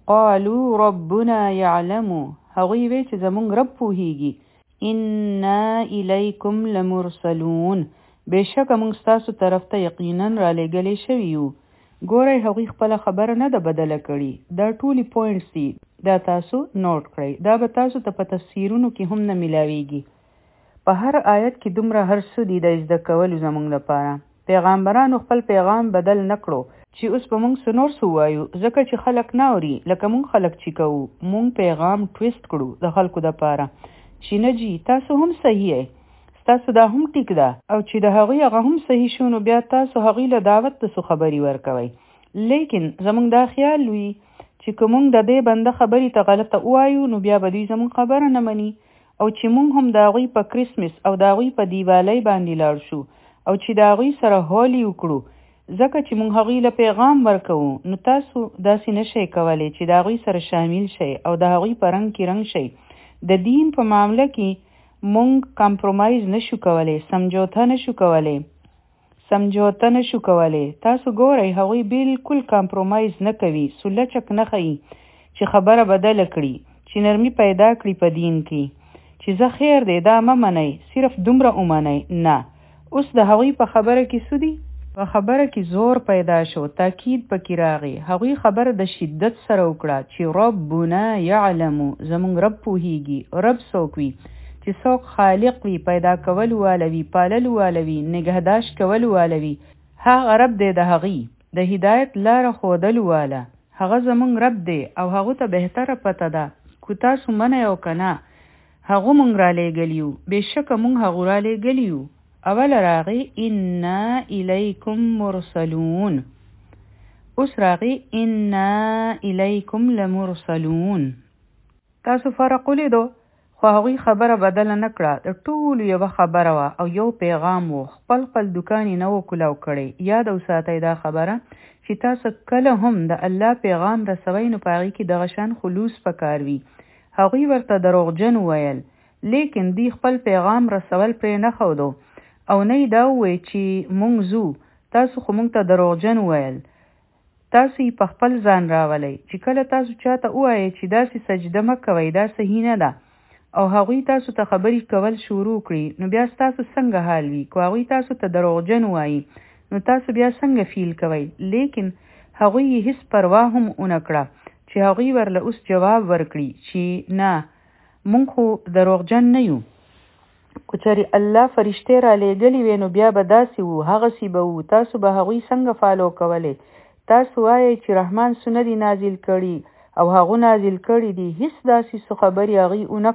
قالوا ربنا يعلم، هغوی وی چې زمونږ رب پوهیږي، انا الیکم لمرسلون، بېشکه موږ ستاسو طرف ته یقینا را لېږلې شوي یو. ګورئ هغوی خپله خبره نه ده بدله کړې، دا ټولې پوینټس دي، دا تاسو نوٹ کړئ، دا به تاسو ته په تفسیرونو کې هم نه ملاویږي. په هر آیت کې دومره هر څه دي د زده کولو زموږ لپاره. پیغمبرانو خپل پیغام بدل نکړو چې اوس به موږ څه نور څه ووایو، ځکه چې خلک نه اوري، لکه موږ خلک چې کوو، موږ پیغام ټویسټ کړو د خلکو دپاره چې نه جي تاسو هم صحیح یې، ستاسو دا هم ټیک ده، او چې د هغوی هغه هم صحیح شو نو بیا تاسو هغوی له دعوت ته څه خبرې ورکوئ. لیکن زموږ دا خیال وي چې که موږ د دې بنده خبرې ته غلطه ووایو نو بیا به دوی زموږ خبره نه مني، او چې موږ هم د هغوی په کرسمس او د هغوی په دیوالۍ باندې لاړ شو او چې د هغوی سره هولي وکړو، ځکه چې موږ هغوی له پیغام ورکوو، نو تاسو داسې نشئ کولی چې د هغوی سره شامل شئ او د هغوی په رنګ کې رنګ شئ. د دین په معامله کې موږ کمپرومایز نشو کولی، سمجوته نشو کولی. تاسو ګورئ هغوی بالکل کمپرومایز نه کوي، سلچک نه ښیي چې خبره بدله کړي، چې نرمي پیدا کړي په دین کې، چې زه خیر دی دا مه منئ، صرف دومره ومنئ. نه، اوس د هغوی په خبره کې څه دي؟ په خبره کې زور پیدا شو، تاکید پکې راغی. هغوی خبره د شدت سره وکړه چې ربنا یعلم، زمونږ رب پوهیږي. رب څوک وي؟ چې څوک خالق وي، پیدا کول والوي، پالل والوي، نگهداشت کول والوي، هغه رب دی د هغوی د هدایت لاره ښودل واله، هغه زمونږ رب دی او هغه ته بهتره پته ده. کو تاسو منئ او که نه، هغه مونږ را لېږلیو، بېشکه مونږ هغو را لېږلیو. اول راغی انا الیکم مرسلون، اوس راغی انا الیکم لمرسلون. تاسو فرق ولیدو؟ خو هغوی خبره بدله نه کړه، د ټولو یوه خبره وه او یو پیغام و، خپل دکان یې نه و کلاو کړی. یاد وساتئ دا خبره چې تاسو کله هم د الله پیغام رسوئ نو په هغې کې دغه شان خلوص پکار وي. هغوی ورته دروغجن وویل، لیکن دی خپل پیغام رسول پرې نه ښودو او نه یې دا ووی چې مونږ ځو، تاسو خو مونږ ته دروغجن وویل. تاسو یې په خپل ځان راولئ چې کله تاسو چاته ووایئ چې داسې سجده مه کوئ، دا صحیح نه ده، او هغوی تاسو ته خبرې کول شروع کړي، نو بیا ستاسو څنګه حال وي؟ که هغوی تاسو ته دروغجن وایي نو تاسو بیا څنګه فیل کوئ؟ لیکن هغوی یې هیڅ پروا هم ونه کړه چې هغوی ورله اوس جواب ورکړي چې نه، مونږ خو دروغجن نه یو. که چېرې الله فرشتې را لېږلي وی نو بیا به داسې وو، هغسې به وو، تاسو به هغوی څنګه فالو کولی؟ تاسو وایئ چې رحمان څه نه دي نازل کړي او هغو نازل کړي دي، هیڅ داسې څه خبرې هغوی ونه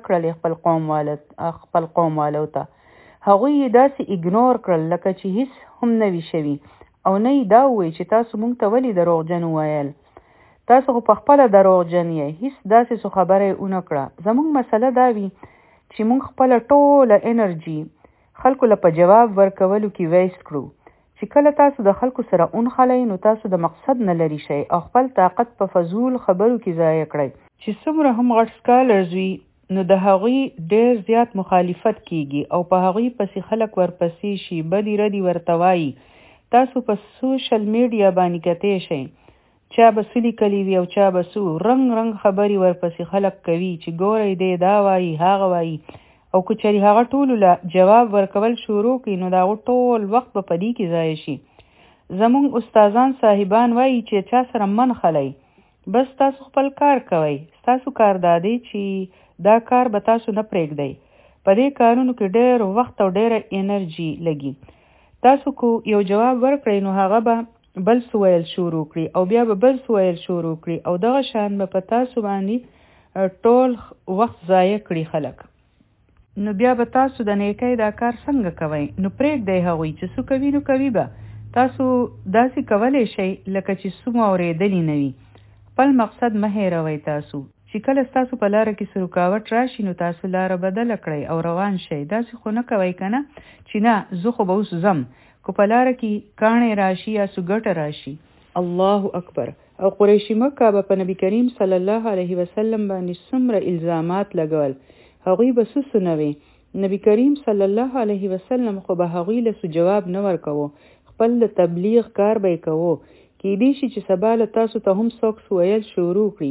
کړلې خپل قوم والو ته. هغوی یې داسې اګنور کړل لکه چې هیڅ هم نه وي شوي، او نه یې دا ووایي چې تاسو مونږ ته ولې دروغجن وویل، تاسو خو پخپله دروغجن یې، هیڅ داسې څه خبره یې ونه کړه. زموږ مسله دا وي چې مونږ خپله ټوله انرژي خلکو له په جواب ورکولو کې ویسټ کړو، چې کله تاسو د خلکو سره اونخلئ نو تاسو د مقصد نه لرې شئ او خپل طاقت په فضول خبرو کې ضایع کړئ. چې څومره هم غټ سکالرز وي نو د هغوی ډېر زیات مخالفت کیږي او په هغوی پسې خلک ورپسې شي، بدی ردی ورته وایي. تاسو په سوشل میډیا باندې کتې شئ، چا به څه لیکلي وي او چا به څه رنګ خبرې ورپسې خلک کوي چې ګورئ دی دا وایي هغه وایي، او که چېرې هغه ټولو له جواب ورکول شروع کړي نو د هغو ټول وخت به په دې کې ضایع شي. زموږ استادان صاحبان وایي چې چا سره من خلی، بس تاسو خپل کار کوئ، ستاسو کار دا دی چې دا کار به تاسو نه پرېږدئ. په دې کارونو کې ډېر وخت او ډېره انرژي لګي. تاسو کو یو جواب ورکړئ نو هغه به بل څه ویل شروع کړي او بیا به بل څه ویل شروع کړي او دغه شان به په تاسو باندې ټول وخت ضایع کړي خلک. نو بیا به تاسو د نیکۍ دا کار څنګه کوئ؟ نو پرېږدئ هغوی چې څه کوي نو کوي به. تاسو داسې کولی شئ لکه چې څه مو اورېدلي نه وي. خپل مقصد مه هېروئ. تاسو چې کله ستاسو په لاره کې څه رکاوټ راشي نو تاسو لاره بدله کړئ او روان شئ. داسې خو نه کوئ که نه چې نه زه خو به اوس ځم، که په لاره کې کاڼی راشي یا سګټه راشي. الله اکبر. او قریشي مکه به په نبی کریم صلی الله علیه وسلم باندې څومره الزامات لګول، هغوی به څه نه وي. نبی کریم صلی الله علیه وسلم خو به هغوی له جواب نه ورکوو، خپل د تبلیغ کار به یې کوو. کیدای شي چې سبا له تاسو ته هم څوک ویل شروع کړي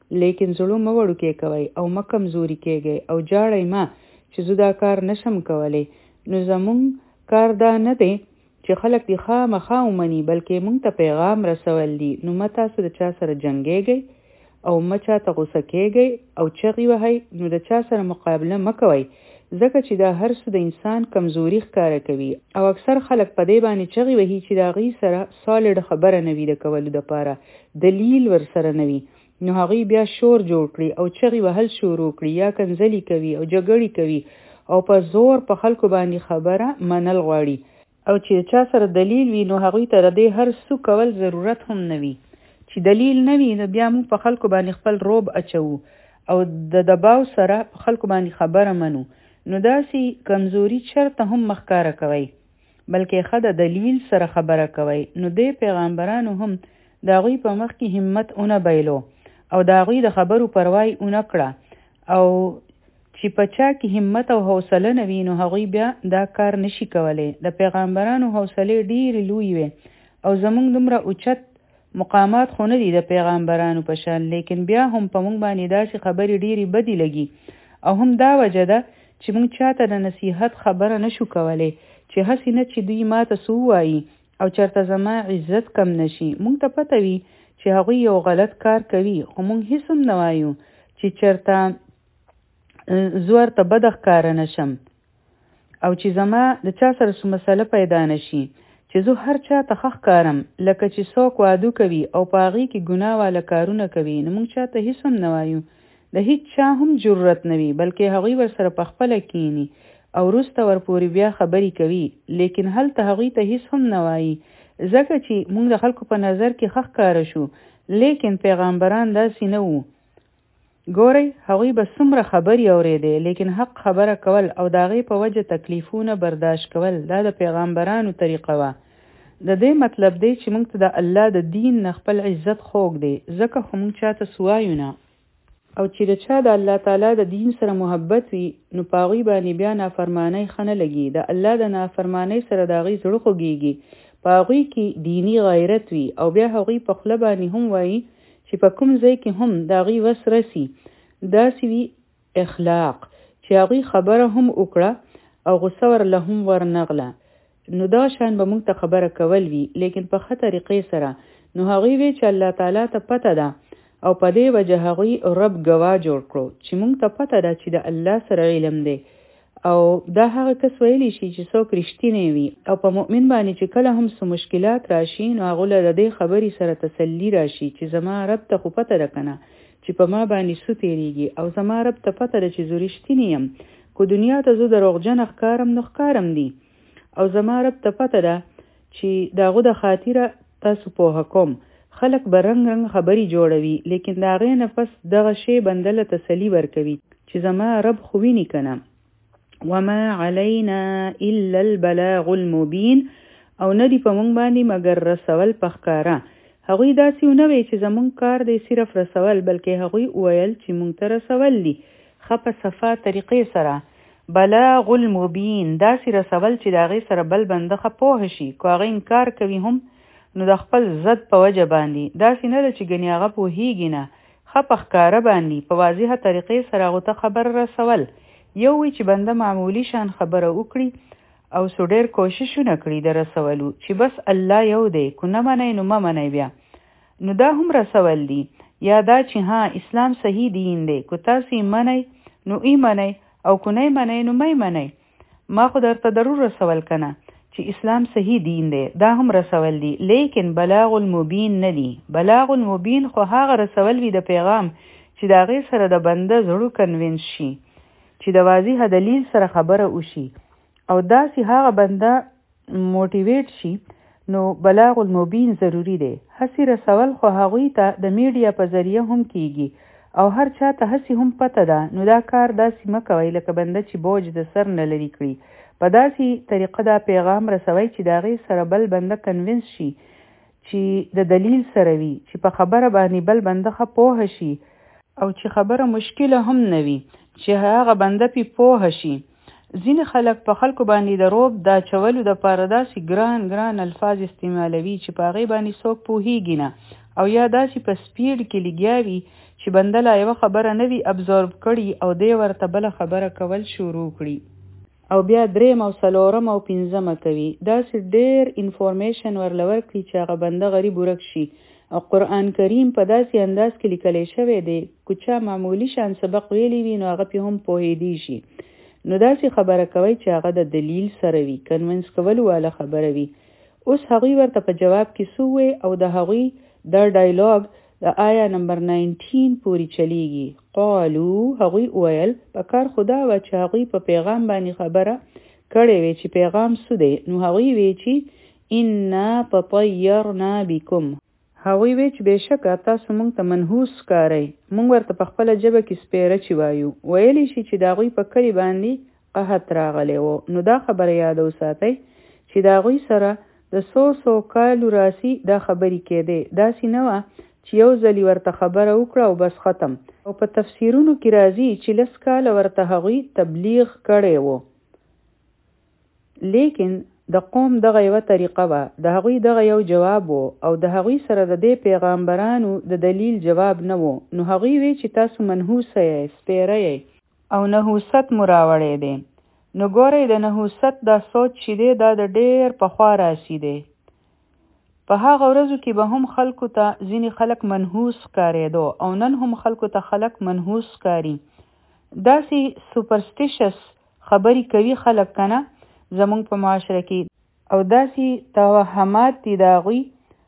لیکن زړه مه وړوکی کوئ او مه کمزوري کیږئ او جاړئ ما چې زه دا کار نشم کولی. نو زمونږ کار دا نه دی چې خلک دې خامخا ومني، بلکې موږ ته پیغام رسول دي. نو مه تاسو د چا سره جنګیږئ او مه چاته غوسه کیږئ او چغې وهئ. نو د چا سره مقابله مه کوئ، ځکه چې دا هر څه د انسان کمزوري ښکاره کوي او اکثر خلک په دې باندې چغې وهي چې د هغې سره سالډ خبره نه وي د کولو دپاره، دلیل ورسره نه وي. نو هغوی بیا شور جوړ کړي او چغې وهل شروع کړي یا کنځلې کوي او جګړې کوي او په زور په خلکو باندې خبره منل غواړي. او چې چا سره دلیل وي نو هغوی ته د دې هر څه کول ضرورت هم نه وي. چې دلیل نه وي نو بیا موږ په خلکو باندې خپل روب اچوو او د دباو سره په خلکو باندې خبره منو. نو داسې کمزوري چرته هم مخکاره کوي، بلکې ښه د دلیل سره خبره کوي. نو دې پیغمبرانو هم د هغوی په مخ کې همت اونه بایلو او د هغوی د خبرو پروای اونه کړه. او چې په چا کې همت او حوصله نه وي نو هغوی بیا دا کار نشي کولی. د پیغمبرانو حوصلې ډېرې لوی وي او زمونږ دومره اوچت مقامات خو نه دي د پیغمبرانو په شان، لیکن بیا هم په موږ باندې داسې خبرې ډېرې بدې لګي. او هم دا وجه ده چې موږ چاته د نصیحت خبره نشو کولی چې هسې نه چې دوی ماته څه ووایي او چېرته زما عزت کم نشي. موږ ته پته وي چې هغوی یو غلط کار کوي، خو موږ هیڅ هم نه وایو چې چېرته زه ورته بده ښکاره نشم او چې زما د چا سره څه مسله پیدا نشي چې زه هر چا ته ښه ښکارم. لکه چې څوک واده کوي او په هغې کې ګناه واله کارونه کوي نو موږ چاته هیڅ هم نه وایو، د هیڅ چا هم جرأت نه وي، بلکې هغوی ورسره پخپله کینی او وروسته ورپورې بیا خبرې کوي. لیکن هلته هغوی ته هیڅ هم نه وایي ځکه چې موږ د خلکو په نظر کې ښه ښکاره شو. لیکن پیغمبران داسې نه وو. ګورئ هغوی به څومره خبرې اورېدې، لیکن حق خبره کول او د هغې په وجه تکلیفونه برداشت کول دا د پیغمبرانو طریقه وه. د دې مطلب دی چې موږ ته د الله د دین نه خپل عزت خوږ دی، ځکه خو موږ چاته سوایو نه. او چې د چا د الله تعالی د دین سره محبت وي نو په هغوی باندې بیا نافرمانۍ ښه نه لګي. د الله د نافرمانۍ سره د هغوی زړه خوږېږي، په هغوی کې دیني غیرت وي او بیا هغوی په خوله باندې هم وایي چې په کوم ځای کې هم د هغوی وس رسي. داسې وي اخلاق چې هغوی خبره هم وکړه او غصه ورله هم ورنغله. نو دا شان به موږ ته خبره کول وي، لیکن په ښه طریقې سره. نو هغوی وی چې الله تعالی ته پته ده او په دې وجه هغوی رب ګواه جوړ کړو چې موږ ته پته ده چې د الله سره علم دی. او دا هغه کس ویلی شي چې څوک رښتینی وي او په مؤمن باندې چې کله هم څه مشکلات راشي نو هغه له دې خبرې سره تسلی راشي چې زما رب ته خو پته ده کنه چې په ما باندې څه تېرېږي او زما رب ته پته ده چې زه رښتینی یم. کو دنیا ته زه دروغجن ښکارم نو ښکارم دي او زما رب ته پته ده چې د هغه د خاطره تاسو پوهه کوم. خلک به رنګ رنګ خبرې جوړوي، لیکن د هغې نه پس دغه شی بنده له تسلي ورکوي چې زما رب خو ویني که نه. وما علینا الا البلاغ المبین، او نه دی په موږ باندې مګر رسول په ښکاره. هغوی داسې ونه وی چې زموږ کار دی صرف رسول، بلکې هغوی وویل چې موږ ته رسول دي ښه په صفا طریقې سره. بلاغ المبین داسې رسول چې د هغې سره بل بنده ښه پوه شي، که هغه انکار کوي هم نو د خپل ضد په وجه باندې. داسې نه ده چې ګنې هغه پوهېږي نه، ښه په ښکاره باندې په واضحه طریقې سره هغو ته خبر رسول. یو وی چې بنده معمولی شان خبره وکړي او څو ډېر کوششونه کړي د رسولو چې بس الله یو دی، کو نه منئ نو مه منئ بیا، نو دا هم رسول دی. یا دا چې ها اسلام صحیح دین دی، کو تاسې منئ نو ای منئ او کو نه منئ نو مه منئ. ما خو درته ضرور رسول کنه چې اسلام صحیح دین دی، دا هم رسول دی. لیکن بلاغ المبین نه دی. بلاغ المبین خو هغه رسول وي د پیغام چې د هغې سره د بنده زړه کنوینس شي، چې د واضح دلیل سره خبره وشي او داسې هغه بنده موټیویټ شي. نو بلاغ المبین ضروری دی. هسې رسول خو هغوی ته د میډیا په ذریعه هم کیږي او هر چا ته هسې هم پته ده. نو دا کار داسې مه کوئ لکه بنده چې بوج د سر نه لري کړي. په داسې طریقه دا پیغام رسوي چې د هغې سره بل بنده کنوینس شي، چې د دلیل سره وي، چې په خبره باندې بل بنده ښه پوه شي او چې خبره مشکله هم نه وي، چې هغه بنده پې پوه شي. ځینې خلک په خلکو باندې د روب دا چولو دپاره داسې ګران ګران الفاظ استعمالوي چې په هغې باندې څوک پوهېږي نه، او یا داسې په سپیډ کې لګیا وي چې بنده لا یوه خبره نه وي ابزورب کړي او دی ورته بله خبره کول شروع کړي او بیا دریم او څلورم او پنځمه کوي. داسې ډېر انفورمیشن ورله ورکړي چې هغه بنده غریب ورک شي. او قرآن کریم په داسې انداز کې لیکلی شوی دی که چا معمولی شان سبق ویلی وي نو هغه پې هم پوهېدی شي. نو داسې خبره کوي چې هغه د دلیل سره وي، کنوینس کولو والا خبره وي. اوس هغوی ورته په جواب کې څه ووی او د هغوی دا ډایلاګ د آیا نمبر 19 پوری چلیږي. قالو هغوی وویل په کار خدا وه چې هغوی په پیغام باندې خبره کړې وی چې پیغام څه دی. نو هغوی وی چې انا تطیرنا بکم، هغوی وی چې بېشکه تاسو موږ ته منحوس ښکارئ، موږ ورته په خپله ژبه کې سپېره چې وایو. ویلی شي چې د هغوی په کلي باندې قحط راغلی و. نو دا خبره یاده وساتئ چې د هغوی سره د څو کالو راسي دا خبرې کېدې. داسې نه وه چې یو ځلي ورته خبره وکړه او بس ختم. او په تفسیرونو کې راځي چې 10 کاله ورته هغوی تبلیغ کړی و. لیکن د قوم دغه یوه طریقه وه، د هغوی دغه یو جواب و او د هغوی سره د دې پیغامبرانو د دلیل جواب نه و. نو هغوی وی چې تاسو منحوسه یې، سپېره یې او نحوست مو راوړی دی. نو ګورئ د نحوست دا سوچ چې دی دا د ډېر پخوا راسي دی. په هغه ورځو کې به هم خلکو ته ځینې خلک منحوس ښکارېدو او نن هم خلکو ته خلک منحوس ښکاري. داسې سوپرسټیشس خبرې کوي خلک که نه زموږ په معاشره کې، او داسې توهمات دي د هغوی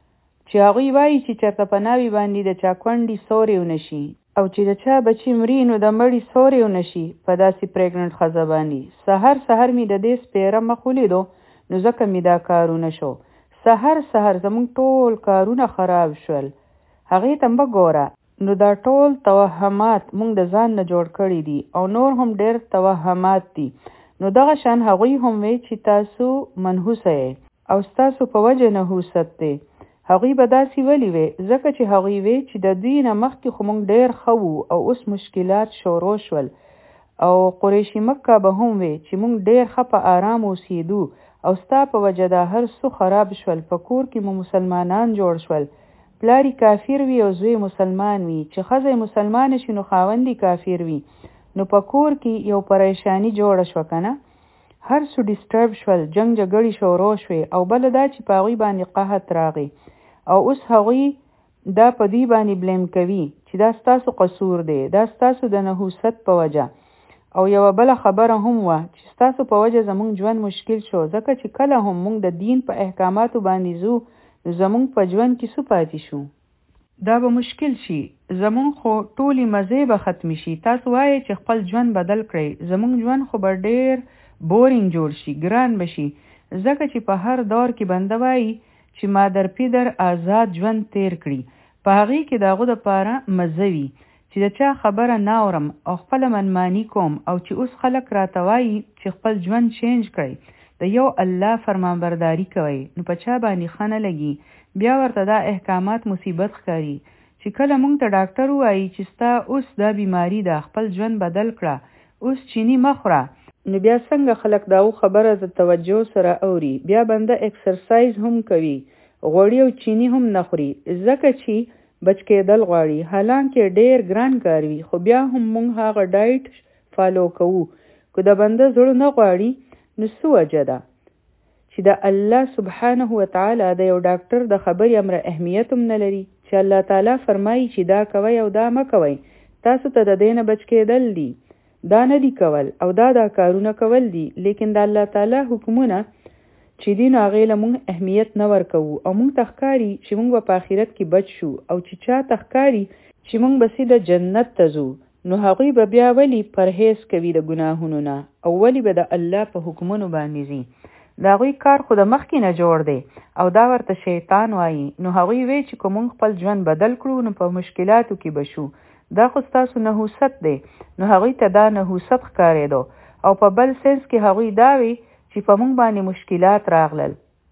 چې هغوی وایي چې چېرته په ناوې باندې د چا کونډې سوری ونه شي او چې د چا بچي مري نو د مړي سوری ونه شي په داسې پریګننټ ښځه باندې. سهر مې د دې سپېره مخ ولیدو نو ځکه مې دا کارونه شو. سهر زموږ ټول کارونه خراب شول. هغې ته مه ګوره. نو دا ټول توهمات موږ د ځان نه جوړ کړي دي او نور هم ډېر توهمات دي. نو دغه شان هغوی هم وی چې تاسو منحوسه یې او ستاسو په وجه نحوست دی. هغوی به داسې ولې وی ځکه چې هغوی وی چې د دوی نه مخکې خو موږ ډېر ښه وو او اوس مشکلات شروع شول. او قریشي مکه به هم وی چې موږ ډېر ښه په آرام اوسېدو او ستا په وجه دا هر څه خراب شول. په کور کې مو مسلمانان جوړ شول، پلاری کافر وي او زوی مسلمان وي. چې ښځه مسلمانه شي نو خاوندی کافر وي. نو په کور کې یو پریشانی جوړه شوه که نه، هر څه ډسټرب شول، جنگ جګړې شروع شوې. او بله دا چې په هغوی باندې قحط راغی او اوس هغوی دا په دوی باندې بلیم کوي چې دا ستاسو قصور دی، دا ستاسو د نحوست په وجه. او یوه بله خبره هم وه چې ستاسو په وجه زموږ ژوند مشکل شو، ځکه چې کله هم موږ د دین په احکاماتو باندې ځو نو زموږ په ژوند کې څه پاتې شو؟ دا به مشکل شي. زموږ خو ټولې مزې به ختمې شي. تاسو وایئ چې خپل ژوند بدل کړئ، زموږ ژوند خو به ډېر بورینګ جوړ شي، ګران به شي. ځکه چې په هر دور کې بنده وایي چې مادر پیدر آزاد ژوند تیر کړي، په هغې کې د هغو دپاره مزه وي چې د چا خبره نه اورم او خپله منمانی کوم. او چې اوس خلک راته وایي چې خپل ژوند چینج کړئ، د یو الله فرمانبرداري کوئ، نو په چا باندې ښه نه لګي. بیا ورته دا احکامات مصیبت ښکاري چې کله موږ ته ډاکټر وایي چې ستا اوس دا بیماری ده، خپل ژوند بدل کړه، اوس چینی مه خوره. نو بیا څنګه خلک دا خبره د توجه سره اوري؟ بیا بنده اکسرسایز هم کوي، غوړي او چینی هم نه خوري ځکه چې بچ کېدل غواړي. حالانکه ډېر ګران کار وي، خو بیا هم موږ هغه ډایټ فالو کوو. که د بنده زړه نه غواړي نو څه وجه ده چې د الله سبحانه وتعالی د یو ډاکټر د خبرې امره اهمیت هم نه لري چې الله تعالی فرمایي چې دا کوئ او دا مه کوئ، تاسو ته د دې نه بچ کېدل دي، دا نه دي کول او دا کارونه کول دي. لیکن د الله تعالی حکمونه چې دین هغې له موږ اهمیت نه ورکوو او موږ ته ښکاري چې موږ به په آخرت کې بچ شو. او چې چا ته ښکاري چې موږ به سیده جنت ته ځو نو هغوی به بیا ولې پرهیز کوي د ګناهونو نه او ولې به د الله په حکمونو باندې ځي؟ د هغوی کار خو د مخکې نه جوړ دی او دا ورته شیطان وایي. نو هغوی وی چې که موږ خپل ژوند بدل کړو نو په مشکلاتو کې به شو. دا خو ستاسو نحوست دی. نو هغوی ته دا نحوست ښکارېدو او په بل سنس کې هغوی دا وی چې په موږ باندې مشکلات راغلل.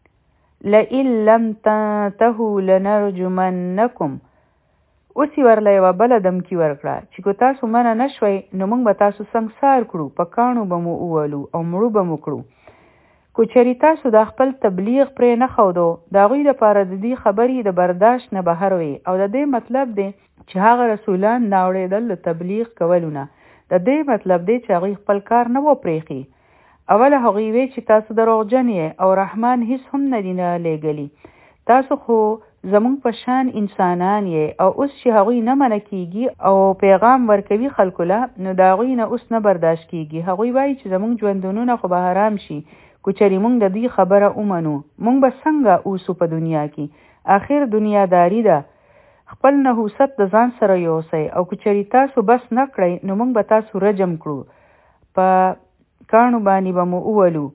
لئن لم تنتهوا لنرجمنکم. اوس یې ورله یوه بله دمکي ورکړه چې که تاسو منع نه شوئ نو موږ به تاسو سنګسار کړو، په کاڼو به مو وولو او مړو به مو کړو. کو چېرې تاسو د خپل تبلیغ پرې نه ښودو د هغوی دپاره د دې خبرې د برداشت نه بهر وي او د دې مطلب دی چې هغه رسولان ناوړېدل د تبلیغ کولو نه. د دې مطلب دی چې هغوی خپل کار نه و پرېښي. اوله هغوی وی چې تاسو دروغجن یې او رحمان هیڅ هم نه دي لېږلي. تاسو خو زمونږ په شان انسانان یې او اوس چې هغوی نه منع کیږي او پیغام ورکوي خلکو له نو د هغوی نه اوس نه برداشت کیږي. هغوی وایي چې زمونږ ژوندونونه خو به حرام شي کو چېرې مونږ د دې خبره ومنو مونږ به څنګه اوسو په دنیا کې. آخر دنیاداري ده. خپل نحوست د ځان سره یوسئ او که چېرې تاسو بس نه کړئ نو مونږ به تاسو رجم کړو په کاڼو باندې به مو وولو.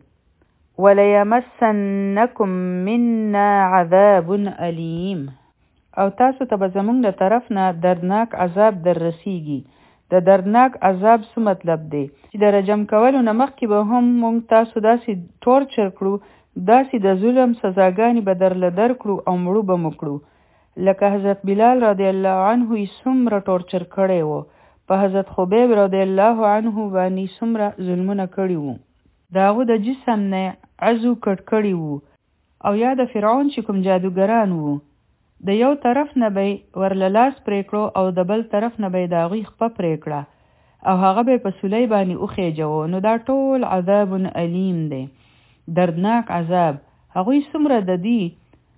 وَلَيَمَسَّنَّكُم مِّنَّا عَذَابٌ أَلِيمٌ او تاسو ته به زمونږ د طرف نه دردناک عذاب در رسیږي. د دردناک عذاب څه مطلب دی چې د رجم کولو نه مخکې به هم مونږ تاسو داسې ټورچر کړو داسې د ظلم سزاګانې به درله درکړو او مړو به مو کړو. لکه حضرت بلال رضی الله عنه یې څومره ټورچر کړی و په حضرت خبیب رضی الله عنه باندې څومره ظلمونه کړي وو. د هغه د جسم نه عضو کټ کړي وو او یا د فرعون چې کوم جادوګران وو د یو طرف نه به ورله لاس پرې کړو او د بل طرف نه به د هغوی خپه پرې کړه او هغه به په سولی باندې وخیجوه. نو دا ټول عذاب علیم دی، دردناک عذاب. هغوی څومره د دې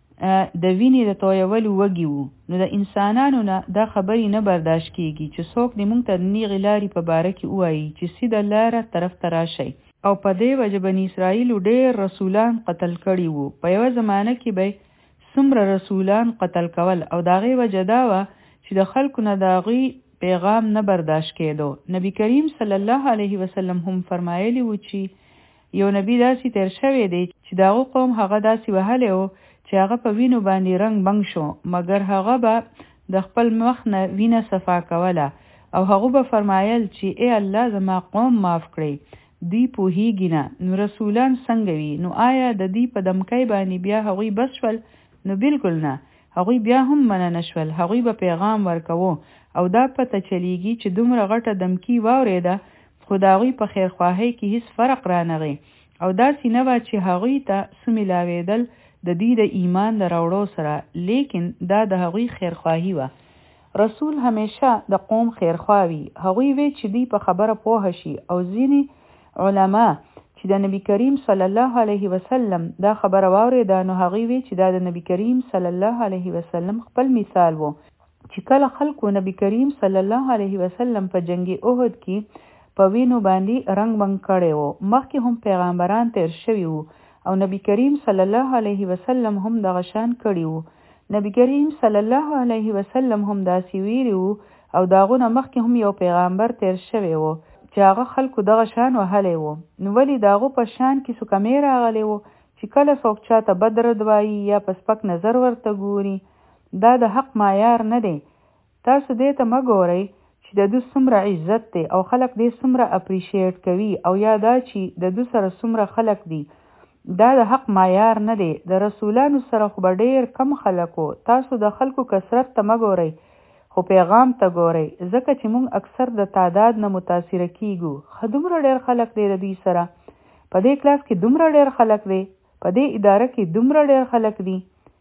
د وینې د تویولو وږي وو. نو د انسانانو نه دا خبرې نه برداشت کیږي چې څوک دې مونږ ته د نیغې لارې په باره کې ووایي چې سیده لاره طرف ته راشئ. او په دې وجه بني اسرائیلو ډېر رسولان قتل کړي وو. په یوه زمانه کې به څومره رسولان قتل کول او د هغې وجه دا وه چې د خلکو نه د هغوی پیغام نه برداشت کېدو. نبی کریم صلی الله علیه وسلم هم فرمایلی وو چې یو نبی داسې تیر شوی دی چې د هغه قوم هغه داسې وهلی و چې هغه په وینو باندې رنګ بنګ شو، مګر هغه به د خپل مخ نه وینه صفا کوله او هغه به فرمایل چې ای الله زما قوم معاف کړئ، دوی پوهیږي نه. نو رسولان څنګه وي؟ نو آیا د دوی په دمکۍ باندې بیا هغوی بس شول؟ نو بالکل نه، هغوی بیا هم منع نشول. هغوی به پیغام ورکوو او دا پته چلیږي چې دومره غټه دمکی واورېده خو د هغوی په خیرخواهۍ کې هیڅ فرق رانغی او داسې نه وه چې هغوی ته څه میلاوېدل د دې د ایمان د راوړو سره، لیکن دا د هغوی خیرخواهي وه. رسول همیشه د قوم خیرخوا وي. هغوی وی چې دوی په خبره پوه شي او ځینې علما چې د نبی کریم صلی الله علیه وسلم دا خبره واورېده نو هغوی وی چې دا د نبی کریم صلی الله علیه وسلم خپل مثال وو چې کله خلکو نبی کریم صلی الله علیه وسلم په جنگ احد کې په وینو باندې رنګ بنګ کړی وو. مخکې هم پیغمبران تیر شوي وو او نبی کریم صلی الله علیه وسلم هم دغه شان کړي وو. نبی کریم صلی الله علیه وسلم هم داسې ویلي وو او د هغو نه مخکې هم یو پیغمبر تیر شوی وو چې هغه خلکو دغه شان وهلی وو. نو ولې د هغو په شان کې څه کمی راغلی وو چې کله څوک چاته بد رد وایي یا په سپک نظر ورته ګوري؟ دا د حق معیار نه دی. تاسو دې ته مه ګورئ چې د دوی څومره عزت دی او خلک دې څومره اپریشیټ کوي او یا دا چې د دوی سره څومره خلک دي. دا د حق معیار نه دی. د رسولانو سره خو به ډېر کم خلک وو. تاسو د خلکو کثرت ته مه ګورئ خو پیغام ته ګورئ، ځکه چې موږ اکثر د تعداد نه متاثره کیږو. ښه دومره ډېر خلک دی د دوی سره، په دې کلاس کې دومره ډېر خلک دی، په دې اداره کې دومره ډېر خلک دي.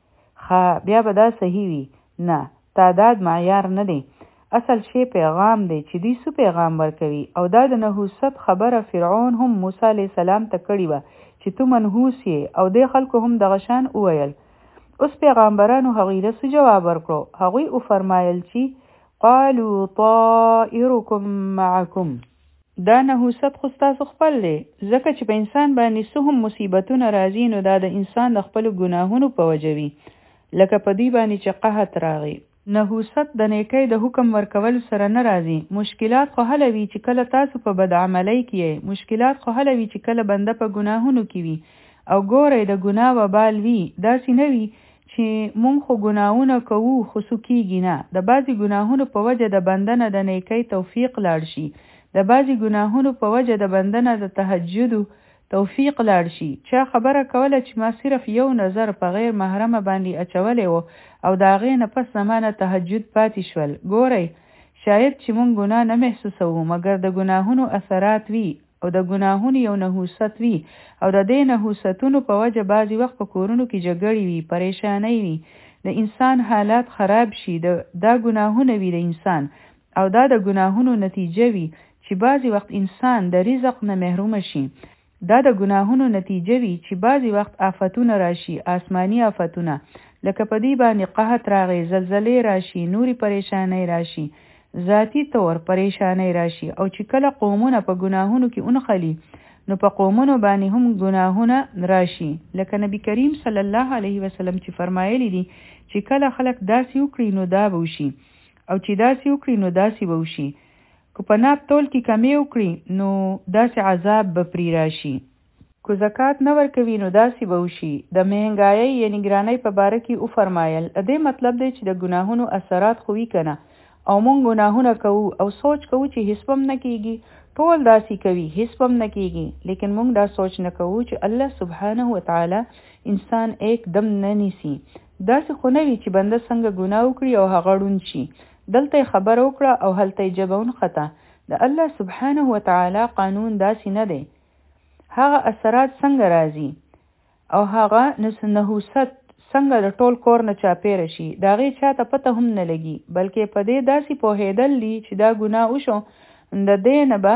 بیا به دا صحیح وي؟ نه، تعداد معیار نه دی. اصل شی پیغام دی چې دوی څه پیغام ورکوي. او دا د نحوست خبره فرعون هم موسی علیه السلام ته کړې وه چې تو منحوس یې او دې خلکو هم دغه شان وویل. اوس پیغمبرانو هغوی له څه جواب ورکړو؟ هغوی وفرمایل چې قالوا طائرکم معکم. دا نحوست خو ستاسو خپل دی، ځکه چې په انسان باندې څه هم مصیبتونه راځي نو دا د انسان د خپلو ګناهونو په وجه وي، لکه په دوی باندې چې قحط راغی. نحوست د نیکۍ د حکم ورکولو سره نه راځي. مشکلات خو هله وي چې کله تاسو په بدعملۍ کې یې، مشکلات خو هله وي چې کله بنده په ګناهونو کې وي. او ګورئ د ګناه وبال وي، داسې نه وي چې مونږ خو ګناهونه کوو خو څه کېږي نه. د بعضې ګناهونو په وجه د بنده نه د نیکۍ توفیق لاړ شي، د بعضې ګناهونو په وجه د بنده نه د تهجدو توفیق لاړ شي. چا خبره کوله چې ما صرف یو نظر په غیر محرمه باندې اچولی و او د هغې نه پس زمانه تهجد پاتې شول. ګورئ، شاید چې مونږ ګناه نه محسوسوو مګر د ګناهونو اثرات وي او د ګناهونو یو نحوست وي او د دې نحوستونو په وجه بعضې وخت په کورونو کې جګړې وي، پریشانۍ وي، د انسان حالات خراب شي، دا ګناهونه وي د انسان، او دا د ګناهونو نتیجه وي چې بعضې وخت انسان د رزق نه محروم شي. دا د ګناهونو نتیجه وي چې بعضې وخت آفتونه راشي، آسماني آفتونه، لکه په دې باندې قحط راغی، زلزلې راشي، نوري پریشانۍ راشي، ذاتی طور پریشانۍ راشي، او چې کله قومونه په ګناهونو کې اونخلي نو په قومونو باندې هم ګناهونه راشي. لکه نبی کریم صلی الله علیه وسلم چې فرمایلی دي چې کله خلک داسې وکړي نو دا به وشي، او چې داسې وکړي نو داسې به وشي. که په ناب تول کې کمی وکړي نو داسې عذاب به پرې راشي. که زکات نه ورکوي نو داسې به وشي. د مهنګایۍ یعنې ګرانۍ په باره کې وفرمایل دې مطلب دی چې د ګناهونو اثرات خو وي که نه، او مونږ ګناهونه کوو او سوچ کوو چې هیڅ هم نه کېږي، ټول داسې کوي هیڅ هم نه کېږي، لیکن مونږ دا سوچ نه کوو چې الله سبحانه وتعالی انسان ایک دم نه نیسي. داسې خو نه وي چې بنده څنګه ګناه وکړي او هغه ړوند شي، دلته خبره وکړه او هلته جبه ونښته. د الله سبحانه وتعالی قانون داسې نه دی. هغه اثرات څنګه راځي او هغه نحوست څنګه د ټول کور نه چاپیره شي، د هغې چاته پته هم نه لګي، بلکې په دې داسې پوهېدل دي چې دا ګناه وشو، د دې نه به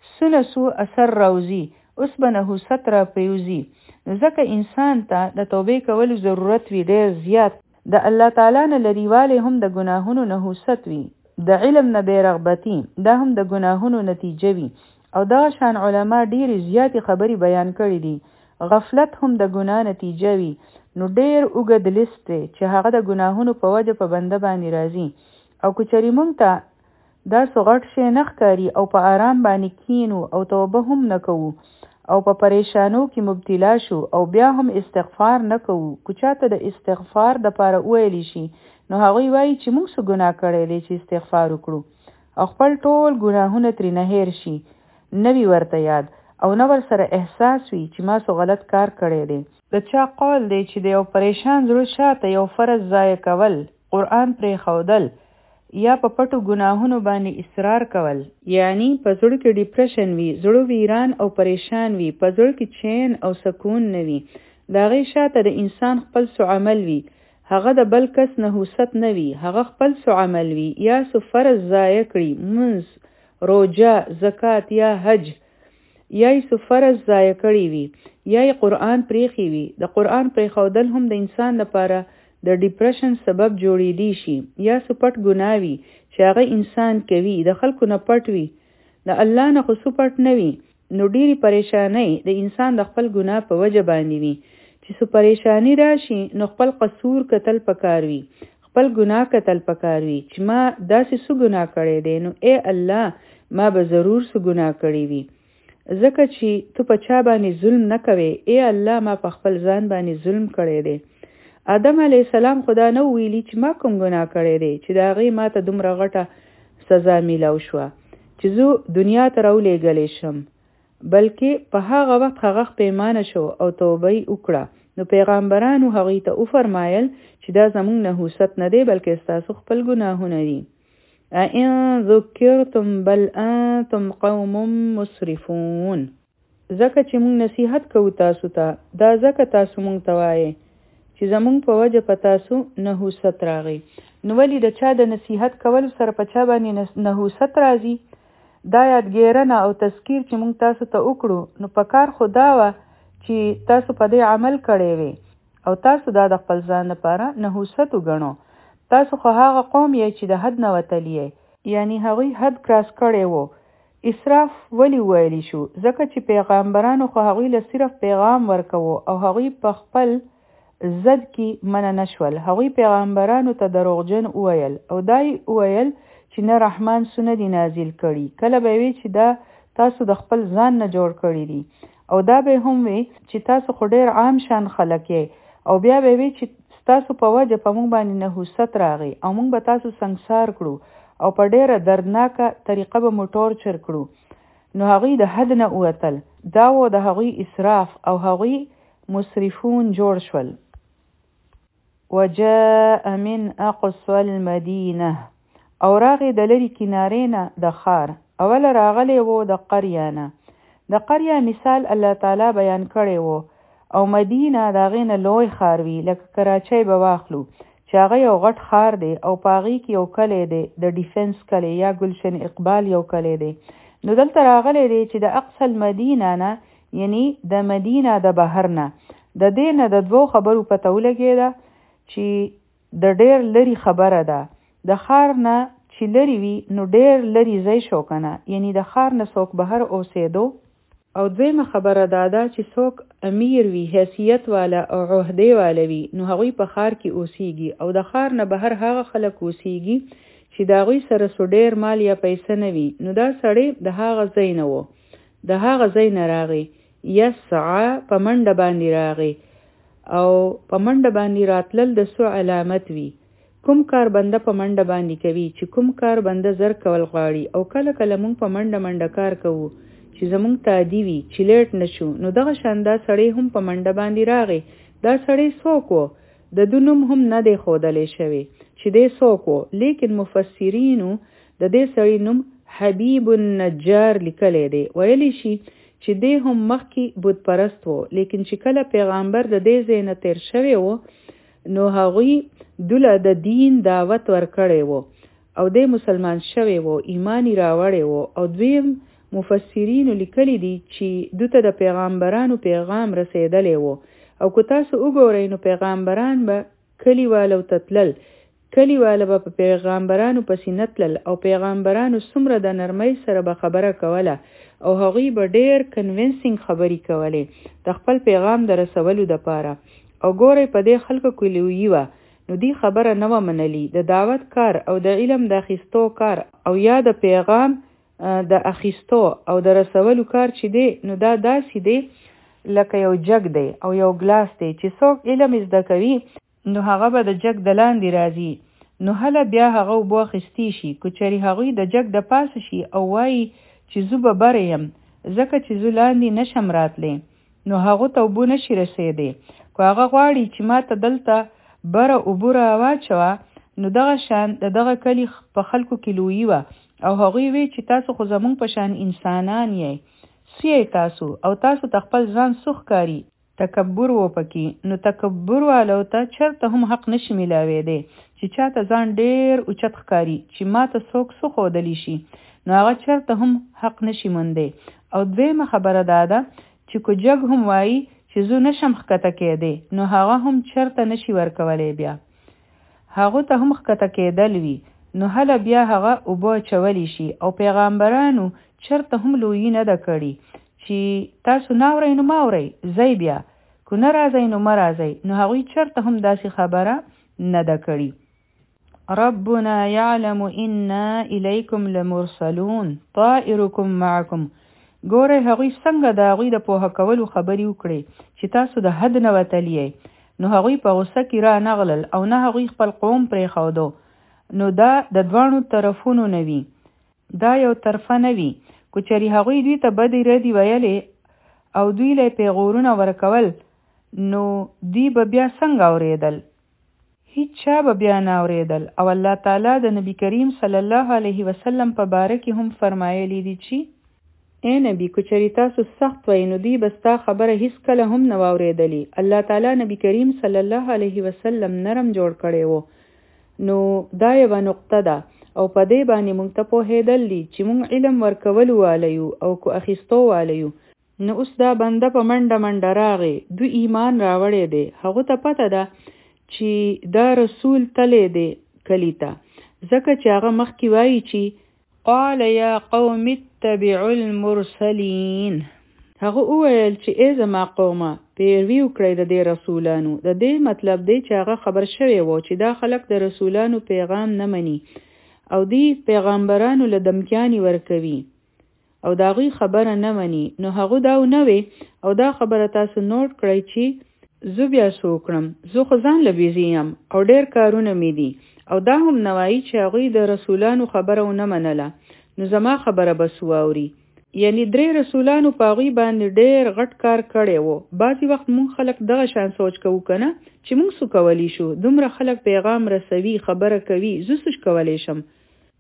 سو اثر راوځي، اوس به نحوست را پریوځي. ځکه انسان ته د توبې کولو ضرورت وي ډېر زیات. د الله تعالی نه لرېوالی هم د ګناهونو نحوست وي. د علم نه بې رغبتي دا هم د ګناهونو نتیجه وي. او دغه شان علما ډېرې زیاتې خبرې بیان کړي دي. غفلت هم د ګناه نتیجه وي. نو ډېر اوږد لیست دی چې هغه د ګناهونو په وجه په بنده باندې راځي. او که چېرې موږ ته دا څه غټ شی نه ښکاري او په آرام باندې کینو او توبه هم نه کوو او په پریشانو کې مبتلا شو او بیا هم استغفار نه کوو، که چاته د استغفار دپاره وویلی شي نو هغوی وایي چې موږ څه ګناه کړی دی چې استغفار وکړو، او خپل ټول ګناهونه ترېنه هیر شي، نه وي ورته یاد او نه ورسره احساس وي چې ما څه غلط کار کړی دی. د چا قول دی چې د یو پریشان زړه شاته یو فرض ضایع کول، قرآن پرېښودل، یا په پټو ګناهونو باندې اصرار کول، یعنی په زړه کې ډیپریشن وي، زړه ویران او پریشان وي، په زړه کې چین او سکون نه وي، د هغې شاته د انسان خپل څه عمل وي، هغه د بل کس نحوست نه وي، هغه خپل څه عمل وي، یا څه فرض ضایع کړي، منځ، روژه، زکات یا حج، یا یې څه فرض ضایع کړي وي، یا یې قرآن پرېښی وي. د قرآن پرېښودل هم د انسان لپاره د ډیپریشن سبب جوړېدی شي، یا څه پټ ګناه وي چې هغه انسان کوي، د خلکو نه پټ وي، د الله نه خو څه پټ نه وي، نو ډېرې پریشانۍ د انسان د خپل ګناه په وجه باندې وي. چې څه پریشانی راشي نو خپل قصور کتل پکار وي، خپل ګناه کتل پکار وي چې ما داسې څه ګناه کړی دی، نو ای الله ما به ضرور څه ګناه کړی وي، ځکه چې ته په چا باندې ظلم نه کوې، ای الله ما په خپل ځان باندې ظلم کړی دی. آدم علیه السلام خدا نه ویلي چې ما کوم ګناه کړی دی چې د هغې ما ته دومره غټه سزا میلاو شوه چې زه دنیا ته راولېږلی شم، بلکې په هغه وخت هغه پیمانه شو او توبه یې وکړه. نو پیغمبرانو هغوی ته وفرمایل چې دا زموږ نحوست نه دی بلکې ستاسو خپل ګناهونه دي. ان ذکرتم بل انتم قوم مسرفون. ځکه چې موږ نصیحت کوو تاسو ته، دا ځکه تاسو موږ ته وایې چې زموږ په وجه په تاسو نحوست راغی. نو ولې د چا د نصیحت کولو سره په چا باندې نحوست راځي؟ دا یادګیرنه او تذکیر چې موږ تاسو ته وکړو، نو په کار خو دا وه چې تاسو په دې عمل کړی وي او تاسو دا د خپل ځان لپاره نحوست وګڼو. تاسو خو هغه قوم یې چې د حد نه وتلی یې، یعنی هغوی حد کراس کړی وو. اسراف ولی ویلی شو؟ ځکه چې پیغمبرانو خو هغوی له صرف پیغام ورکوو او هغوی په خپل زد کې منع نشول. هغوی پیغمبرانو ته دروغجن وویل او دای وویل چې نه رحمان سونه دي نازل کړي، کله به وی چې دا تاسو د خپل ځان نه جوړ کړي دي، او دا به هم وی چې تاسو خو ډېر عام شان خلک یې، او بیا به وی چې تاسو په وجه په موږ باندې نحوست راغی او موږ به تاسو سنګسار کړو او په ډېره دردناکه طریقه به مو ټورچر کړو. نو هغوی د حد نه ووتل، دا و د هغوی اسراف او هغوی مسرفون جوړ شول. وجاء من اقصى المدینه، او راغی د لرې کنارې نه د ښار، اول راغلی و د قریه نه، د قريه مثال الله تعالی بیان کړی وو او مدینه دا غینه لوی ښار وی لکه کراچۍ به واخلو چې هغه یو غټ ښار دی او پاغي کې یو کلی دی د ډیفنس کلی یا گلشن اقبال یو کلی دی. نو دلته راغلی دی چې د اقصى المدینه نه یعنی د مدینه د بهر نه د دې نه د دوو خبرو پته ولګېده چې د ډېر لري خبره ده د ښار نه چې لري وي نو ډېر لري ځای شو کنه یعنی د ښار نه څوک بهر اوسېدو. او دویمه خبره داده چې څوک امیر وي حیثیت والا او عہدې والا وي نو هغوی په ښار کې اوسیږي او د ښار نه بهر هغه خلک اوسیږي چې د هغوی سره څو ډېر مال یا پیسه نه وي نو دا سړی د هغه ځای نه و د هغه ځای نه راغی یسعا په منډه باندې راغی او په منډه باندې راتلل د څو علامت وي. کوم کار بنده په منډه باندې کوي چې کوم کار بنده زر کول غواړي او کله کله مونږ په منډه کار کوو چې زمونږ تعدی وي چې لیټ نشو نو دغه شاندا سړی هم په منډه باندې راغی. دا سړی څوک و د دو نوم هم نه دی ښودلی شوی چې دی څوک و لیکن مفسرینو د دې سړي نوم حبیب النجار لیکلی دی. ویلی شي چې دی هم مخکې بت پرست و لیکن چې کله پیغمبر د دې ځای نه تیر شوی و نو هغوی دوله د دین دعوت ورکړی و او دی مسلمان شوی و ایمانی راوړی و. او دویم مفسرینو لیکلی دي چې دوته د پیغمبرانو پیغام رسیدلی وو او که تاسو وګورئ نو پیغمبران به کلیوالو ته تلل کلیواله به په پیغمبرانو پسې نه تلل او پیغمبرانو څومره د نرمۍ سره به خبره کوله او هغوی به ډېر کنوینسینګ خبرې کولې د خپل پیغام د رسولو دپاره. او ګورئ په دې خلکو کې لویي وه نو دی خبره نه وه منلي د دعوت کار او د علم د اخیستو کار او یا د پیغام د اخیستو او د رسولو کار چې دی نو دا داسې دی لکه یو جګ دی او یو ګلاس دی چې څوک علم زده کوي نو هغه به د جګ د لاندې راځي نو هله بیا هغه اوبه اخیستی شي که چېرې هغوی د جګ د پاسه شي او وایي چې زه به بره یم ځکه چې زه لاندې نشم راتلی نو هغو ته اوبه نشي رسېدی. که هغه غواړي چې ما ته دلته بره اوبه راواچوه نو دغه شان د دغه کلي په خلکو کې لویي وه او هغوی وی چې تاسو خو زمونږ په شان انسانان یې سوی تاسو او تاسو ته خپل ځان سوخ کاری تکبر و پکې نو تکبر والو ته چرته هم حق نشي ملاوېدی چې چاته ځان ډېر اوچت ښکاري چې ما ته څوک ښودلی شي نو هغه چرته هم حق نشي موندی. او دویمه خبره داده چې که جګ هم وایي چې زه نشم ښکته کېدی نو هغه هم چرته نشي ورکولی بیا هغو ته هم ښکته کېدل وي نو هله بیا هغه اوبه چولی شي. او پیغمبرانو چرته هم لویي نه ده کړي چې تاسو نه اورئ نو ما اورئ ځئ بیا که نه راځئ نو مه راځئ نو هغوی چرته هم داسې خبره نه ده کړي. ربنا يعلم انا الیکم لمرسلون طائرکم معکم. ګورئ هغوی څنګه د هغوی د پوهه کولو خبرې وکړې چې تاسو د حد نه وتلی نو هغوی په غوسه کې را نغلل او نه هغوی خپل قوم پرېښودو نو دا د دوانو طرفونو نه وي دا یو طرفه نه وي. که چېرې هغوی دوی ته بدې ردې ویلې او دوی له پیغورونه ورکول نو دوی به بیا څنګه اورېدل هیڅ چا به بیا نه اورېدل. او الله تعالی د نبی کریم صلی الله علیه وسلم په باره کې هم فرمایلی دي چې ای نبی که چېرې تاسو سخت وئ نو دوی به ستا خبره هیڅ کله هم نه واورېدلي. الله تعالی نبی کریم صلی الله علیه وسلم نرم جوړ کړی و نو دا یوه نقطه ده او په دې باندې مونږ ته پوهېدل دي چې مونږ علم ورکولو والیو او که اخیستو والیو. نو اوس دا بنده په منډه راغی دوی ایمان راوړی دی هغو ته پته ده چې دا رسول تلی دی کلي ته ځکه چې هغه مخکې وایي چې قال یا قوم اتبعوا المرسلین هغه وویل چې ای زما قومه پیروي وکړئ د دې رسولانو. د دې مطلب دی چې هغه خبر شوی و چې دا خلک د رسولانو پیغام نه مني او دی پیغمبرانو له دمکیانې ورکوي او د هغوی خبره نه مني نو هغه دا نه وی او دا خبره تاسو نوٹ کړئ چې زه بیا څه وکړم زه خو ځان له بیزي یم او ډېر کارونه مې دي او دا هم نه وایي چې هغوی د رسولانو خبره ونه منله نو زما خبره به څه واوري. یعنی 3 رسولانو په هغوی باندې ډېر غټ کار کړی و. بعضې وخت مونږ خلک دغه شان سوچ کوو که نه چې مونږ څه کولی شو دومره خلک پیغام رسوي خبره کوي زه څه کولی شم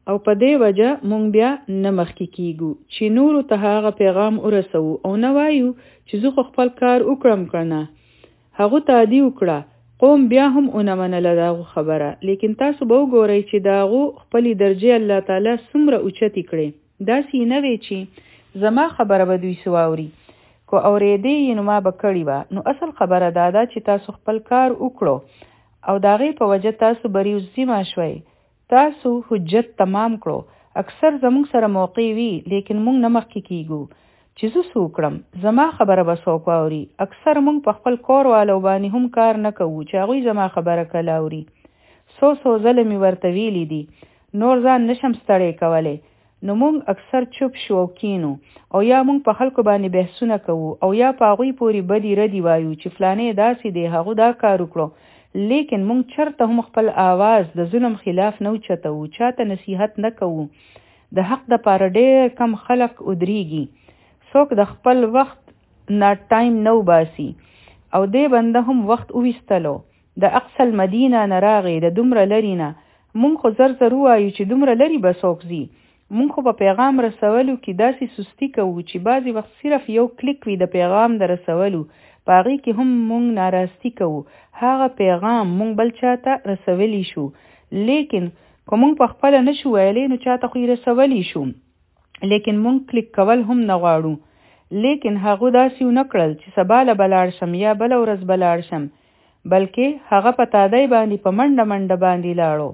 او په دې وجه مونږ بیا نه مخکې کیږو چې نورو ته هغه پیغام ورسو او نه وایو چې زه خو خپل کار وکړم کنه. هغه تعدی وکړه. قوم بیا هم اونه منله داغو خبره، لیکن تاسو به وګورئ چې داغو خپلې درجې الله تعالی څومره اوچتې کړې. داسې نه وی چې زما خبره به دوی سواوري، کو اورېدې یې نو ما به کړې وه. نو اصل خبره دا ده چې تاسو خپل کار وکړو او د هغې په وجه تاسو بریوزیمه شوئ، تاسو حجت تمام کړو. اکثر زموږ سره موقع وي، لیکن موږ نه مخکې کیږو چې زه څه وکړم، زما خبره به څوک واوري. اکثر موږ په خپل کور والو باندې هم کار نه کوو چې هغوی زما خبره کله اوري. څو ځله مې ورته ویلي دي، نور ځان نشم ستړی کولی. نو موږ اکثر چوپ شو او کینو، او یا موږ په خلکو باندې بحثونه کوو، او یا په هغوی پورې بدی ردی وایو چې فلانې داسې دی، هغو دا کار وکړو. لیکن موږ چرته هم خپل آواز د ظلم خلاف نه اوچتوو، چاته نصیحت نه کوو. د حق دپاره ډېر کم خلک ودرېږي. څوک د خپل وخت نه ټایم نه وباسي. او دې بنده هم وخت وویستلو، د اقصی المدینه نه راغی، د دومره لرې نه. موږ خو زر ووایو چې دومره لرې به څوک ځي. موږ خو په پیغام رسولو کې داسې سستی کوو چې بعضې وخت صرف یو کلیک وي د پیغام د رسولو، په هغې کې هم موږ ناراستی کوو. هغه پیغام موږ بل چاته رسولی شو، لیکن که موږ په خپله نشو ویلی نو چاته خو یې رسولی شو، لیکن موږ کلیک کول هم نه غواړو. لیکن هغه داسې ونه کړل چې سبا له به لاړ شم یا بله ورځ به لاړ شم، بلکې هغه په تادی باندې په منډه باندې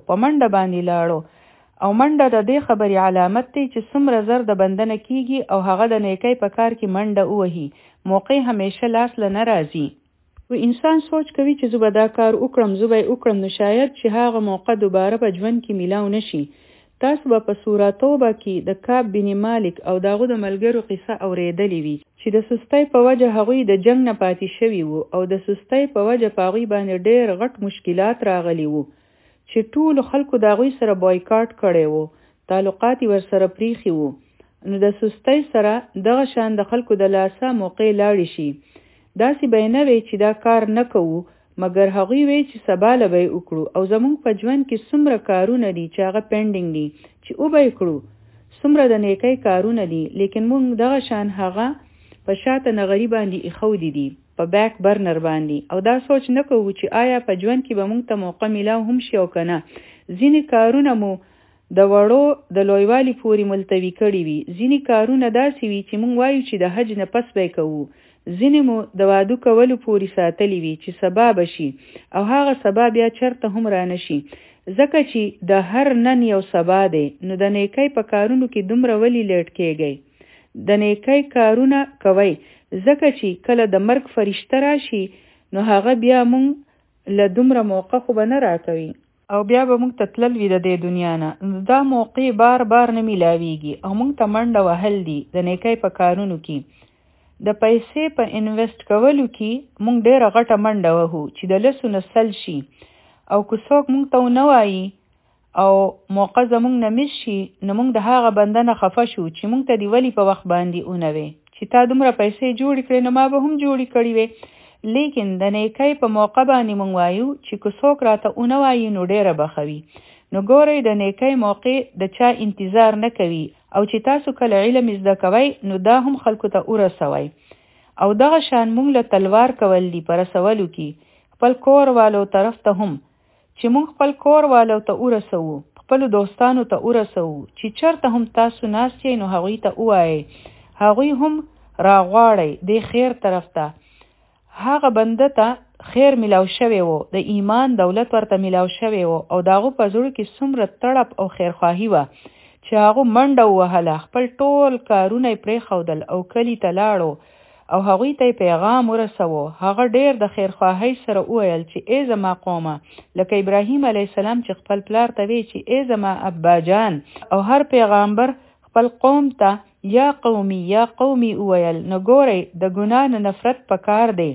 لاړو. او منډه د دې خبرې علامت دی چې څومره زر د بنده نه کیږي او هغه د نیکۍ په کار کې منډه ووهي. موقع همیشه لاس له نه راځي. و انسان سوچ کوي چې زه به دا کار وکړم، نو شاید چې هغه موقع دوباره په ژوند کې میلاو نشي. تاسو به په سوره توبه کې د کعب بن مالک او داغو د ملګرو قصه اورېدلې وي چې د سستۍ په وجه هغوی د جنگ نه پاتې شوي وو، او د سستۍ په وجه په هغوی باندې ډېر غټ مشکلات راغلي وو چې ټولو خلکو د هغوی سره بایکاټ کړی وو، تعلقات یې ورسره پریښي وو. نو د سستۍ سره دغه شان د خلکو د لاسه موقع لاړې شي. داسې به نه وي چې دا کار نه کوو، مګر هغوی وی چې سبا له به یې وکړو. او زموږ په ژوند کې څومره کارونه دي چې هغه پینډینګ دي چې وبه یې کړو، څومره د نیکۍ کارونه دي، لیکن موږ دغه شان هغه په شاته نغري باندې ایښودي دي، په بیک برنر باندې. او دا سوچ نه کوو چې آیا په ژوند کې به موږ ته موقع میلاو هم شي او که نه. ځینې کارونه مو د وړو د لویوالي پورې ملتوي کړي وي. ځینې کارونه داسې وي چې موږ وایو چې د حج نه پس به یې کوو. ځینې مو د واده کولو پورې ساتلی وي چې سبا به شي، او هغه سبا بیا چرته هم را نشي. ځکه چې د هر نن یو سبا دی، نو د نیکۍ په کارونو کې دومره ولې لیټ کېږئ؟ د نیکۍ کارونه کوئ، ځکه چې کله د مرګ فرشته راشي نو هغه بیا مونږ له دومره موقع خو به نه راکوي، او بیا به مونږ ته تلل وي د دې دنیا نه. دا موقع بار نه میلاویږي، او مونږ ته منډه وهل دي د نیکۍ په کارونو کې. د پیسې په انویسټ کولو کې مونږ ډېره غټه منډه وهو چې د لسو نه سل شي، او که څوک مونږ ته ونه وایي او موقع زمونږ نه مس شي، نو مونږ د هغه بنده نه خفه شو چې مونږ ته دی ولې په وخت باندې ونه وی چې تا دومره پیسې جوړې کړې، نو ما به هم جوړې کړې وې. لیکن د نیکۍ په موقع باندې مونږ وایو چې که څوک راته ونه وایي نو ډېره بخوي. نو ګورئ د نیکۍ موقع د چا انتظار نه کوي، او چې تاسو کله علم زده کوئ نو دا هم خلکو ته ورسوئ. او دغه شان مونږ له تلوار کول دي په رسولو کې، خپل کور والو طرف ته هم چې مونږ خپل کور والو ته ورسوو، خپل دوستانو ته ورسوو چې چرته هم تاسو ناست یې نو هغوی ته ووایئ، هغوی هم راغواړئ د خیر طرف ته. هغه بنده ته خیر ملاو شوی وو، د ایمان دولت ورته ملاو شوی وو، او داغو په زړه کې څومره تړپ او خیرخواهي وه چې هغه منډه ووهله، خپل ټول کارونه یې پرېښودل او کلي ته لاړو او هغوی ته پیغام ورسوو. هغه ډېر د خیرخواهۍ سره وویل چې ای زما قومه، لکه ابراهیم علیه السلام چې خپل پلار ته وی چې ای زما ابا جان، او هر پیغامبر خپل قوم ته یا قومي وویل. نو ګورئ د ګناه نه نفرت پکار دی،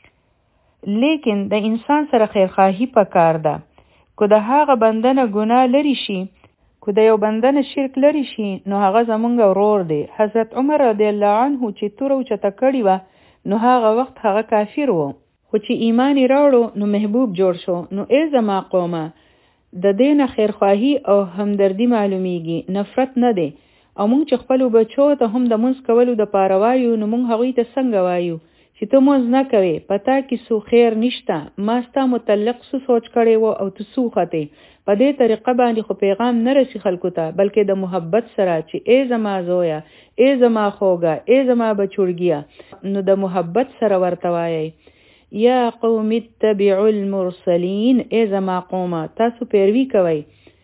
لیکن د انسان سره خیرخواهي پکار ده. که د هغه بنده نه ګناه لري شي، که د یو بنده نه شرک لري شي، نو هغه زمونږ ورور دی. حضرت عمر رضی الله عنه چې توره اوچته کړې وه، نو هغه وخت هغه کافر و، خو چې ایمان یې راوړو نو محبوب جوړ شو. نو ای زما قومه، د دې نه خیرخواهي او همدردي معلومیږي، نفرت نه دی. او مونږ چې خپلو بچو ته هم د مونځ کولو دپاره وایو، نو مونږ هغوی ته څنګه وایو چې ته مونځ نه کوې، په تا کې څو خیر نشته، ما ستا متعلق څه سوچ کړی و او ته څه وختې. په دې طریقه باندې خو پیغام نه رسي خلکو ته، بلکې د محبت سره چې ای زما زویه، ای زما خوږه، ای زما بچوړګیه، نو د محبت سره ورته وایئ. یا قوم اتبعوا المرسلین، ای زما قومه تاسو پیروي کوئ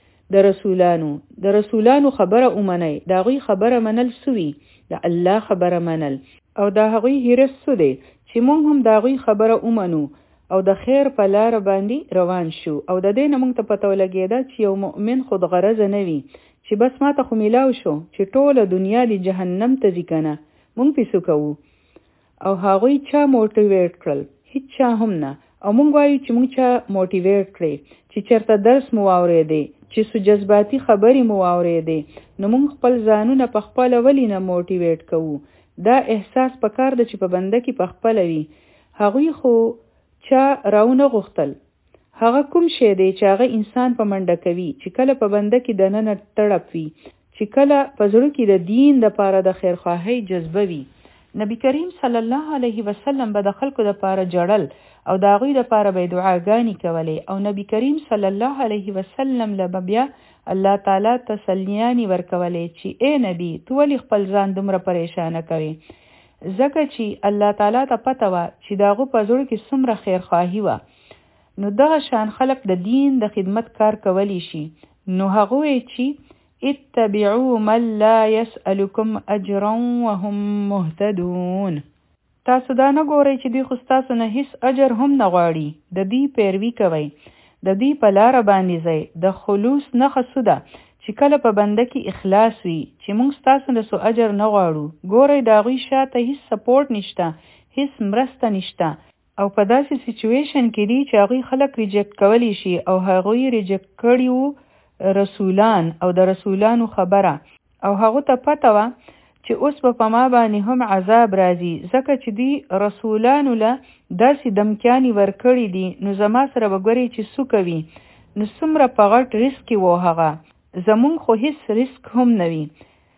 د رسولانو خبره ومنئ. د هغوی خبره منل سوي، د الله خبره منل، او د هغوی هرس څه دی چې موږ هم د هغوی خبره ومنو او د خیر په لاره باندې روان شو. او د دې نه موږ ته پته ولګېده چې یو مؤمن خود غرضه نه وي چې بس ماته خو میلاو شو چې ټوله دنیا دی جهنم ته ځي کنه، موږ پیسو کوو. او هغوی چا موټیویټ کړل؟ هیڅ چا هم نه. او موږ وایو چې موږ چا موټیویټ کړی چې چېرته درس مو واورېدی، چې څو جذباتي خبرې مو واورېدې، نو موږ خپل ځانونه په خپله ولې نه موټیویټ کوو؟ دا احساس پکار ده چې په بنده کې په خپله وي. هغوی خو چا راونه غوښتل. هغه کوم شی دی چې هغه انسان په منډه کوي چې کله په بنده کې دننه تړپ وي، چې کله په زړه کې د دین دپاره د خیرخواهۍ جذبه وي. نبی کریم صلی الله علیه وسلم به د خلکو دپاره جړل او د هغوی دپاره به یې دعاګانې کولې، او نبی کریم صلی الله علیه وسلم له به بیا الله تعالی تسلیانې ورکولې چې ای نبی تو ولې خپل ځان دومره پریشانه کوې؟ ځکه چې الله تعالی ته پته وه چې د هغو په زړه کې څومره خیرخواهي وه. نو دغه شان خلق د دین د خدمت کار کولی شي. نو هغه وایي چې اتبعوا من لا يسألكم اجرا وهم مهتدون. تاسو دا نه ګورئ چې دوی خو ستاسو نه هیڅ اجر هم نه غواړي، د دوی پیروي کوئ، د دوی په لاره باندې ځئ. د خلوص نښه څه ده؟ چې کله په بنده کې اخلاص وي چې موږ ستاسو نه څه اجر نه غواړو. ګورئ د هغوی شاته هیڅ سپورټ نشته، هیڅ مرسته نشته، او په داسې سیچویشن کې دي چې هغوی خلک ریجکټ کولی شي، او هغوی ریجکټ کړي وو رسولان او د رسولانو خبره، او هغو ته پته وه چې اوس په ما باندې هم عذاب راځي، ځکه چې دوی رسولانو له داسې دمکیانې ورکړي دي. نو زما سره به ګورې چې څه کوي. نو څومره په غټ ریسک کې و هغه، زمونږ خو هیڅ ریسک هم نه وي،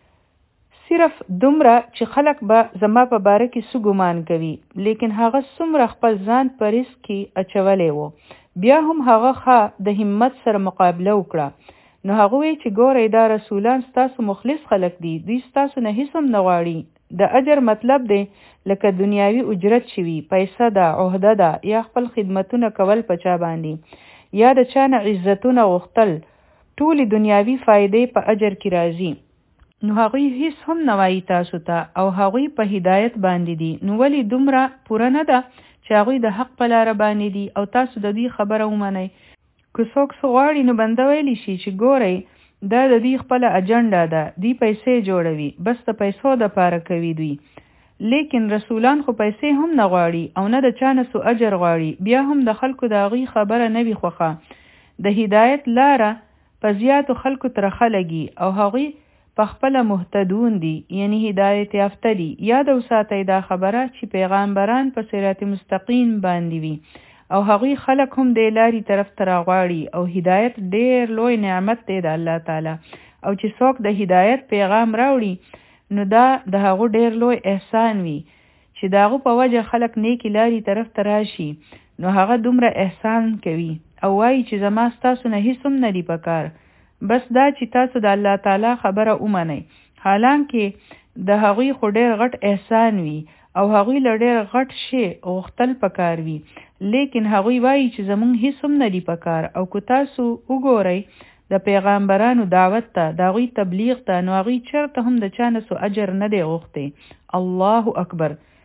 صرف دومره چې خلک به زما په باره کې څه ګمان کوي. لیکن هغه څومره خپل ځان په ریسک کې اچولی و، بیا هم هغه ښه د همت سره مقابله وکړه. نو هغه وی چې ګورئ دا رسولان ستاسو مخلص خلک دي، دوی ستاسو نه هیڅ هم نه غواړي. د اجر مطلب دی لکه دنیاوي اجرت شوي، پیسه ده، عهده ده، یا خپل خدمتونه کول په چا باندې، یا د چا نه عزتونه غوښتل، ټولې دنیاوي فایدې په اجر کې راځي. نو هغوی هیڅ هم نه وایي تاسو ته، او هغوی په هدایت باندې دي. نو ولې دومره پوره نه ده چې هغوی د حق په لاره باندې دي او تاسو د دوی خبره ومنئ؟ که څوک څه غواړي نو بنده ویلی شي چې ګورئ دا د دوی خپله اجنډا ده، دوی پیسې جوړوي، بس د پیسو دپاره کوي دوی. لیکن رسولان خو پیسې هم نه غواړي او نه د چا نه څه اجر غواړي، بیا هم د خلکو د هغوی خبره نه وي خوښه. د هدایت لاره په زیاتو خلکو ترخه لګي او هغوی په خپله مهتدون دي، یعنی هدایت یافته دي. یاد وساتئ دا خبره چې پیغامبران په صراط مستقیم باندې وي، او هغوی خلک هم د لارې طرف ته راغواړي. او هدایت ډیر لوی نعمت دی د الله تعالی، او چې څوک د هدایت پیغام راوړي نو دا د هغو ډیر لوی احسان وي چې د هغو په وجه خلک نیکې لارې طرف ته راشي. نو هغه دومره احسان کوي او وایي چې زما ستاسو نه هیڅ هم نه دي پکار، بس دا چې تاسو د الله تعالی خبره ومنئ. حالانکه د هغوی خو ډیر غټ احسان وي او هغوی له ډیر غټ شی غوښتل پکار وي، لیکن هغوی وایي چې زمونږ هیڅ هم نه دي پکار. او که تاسو وګورئ د پیغامبرانو دعوت ته، د هغوی تبلیغ ته، نو هغوی چېرته هم د چا نه څه اجر نه دی غوښتی. الله اکبر.